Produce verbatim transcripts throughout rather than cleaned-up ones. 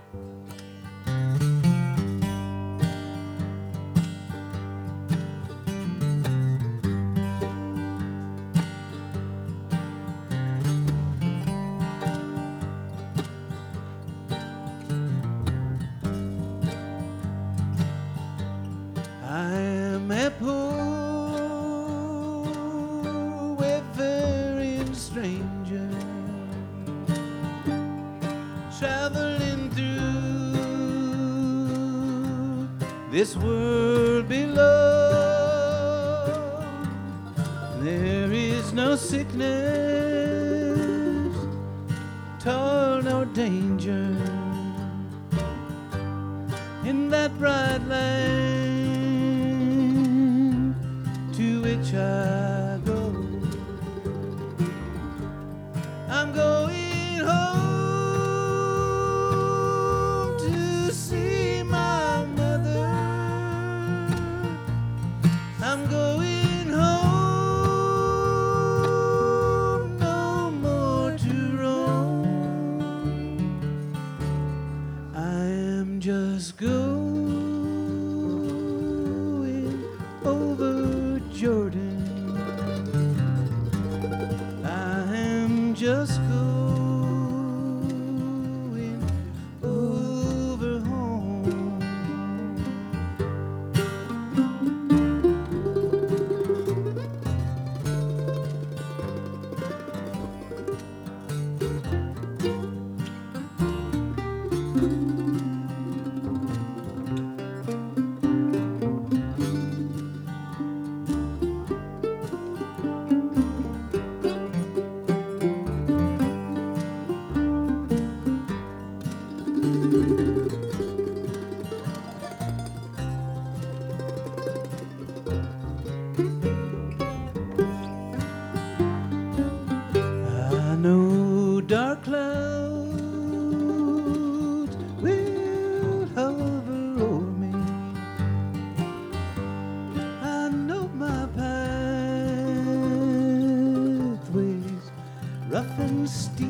I am a poor, wayfaring stranger, traveling through this world below. There is no sickness, toil, no danger in that bright land to which I go. I'm going home to see my mother. I'm going home, no more to roam. I am just going over Jordan. I am just going over home. I know dark clouds will hover over me. I know my pathways rough and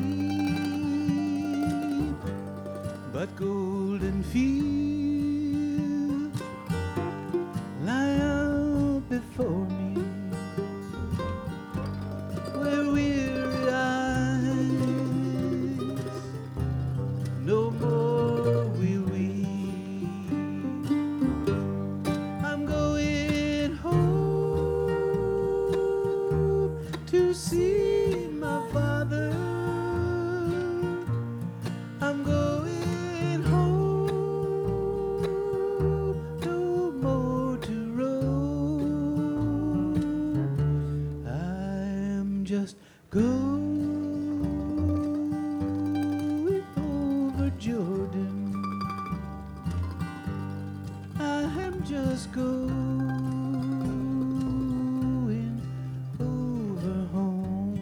steep, but golden fields lie out before me, where weary eyes no more will weep. I'm going home to see my father. I'm going home, no more to roam. I am just going over Jordan. I am just going over home.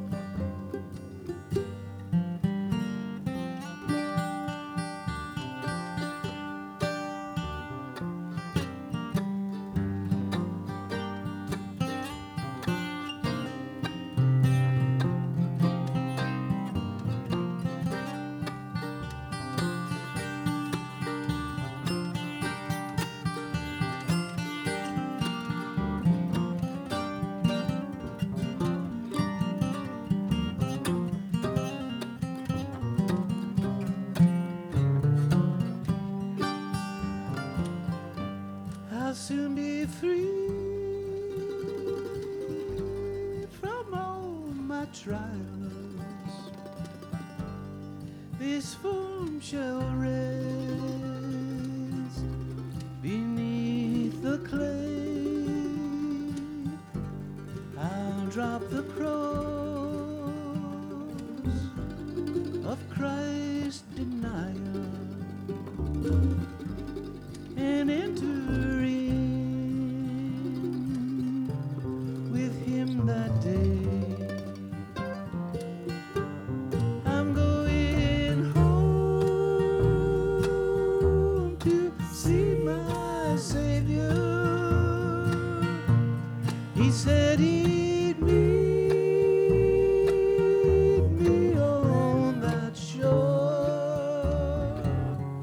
I'll soon be free from all my trials. This form shall rest beneath the clay. I'll drop the cross of Christ's denial and enter in with him that day. I'm going home to see my Savior. He said he'd meet me on that shore.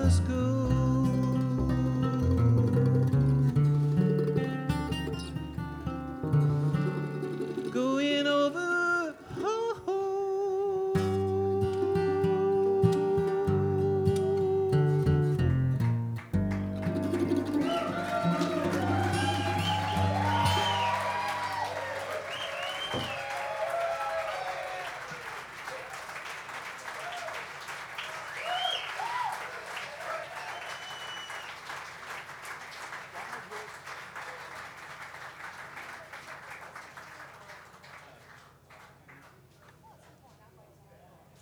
to school.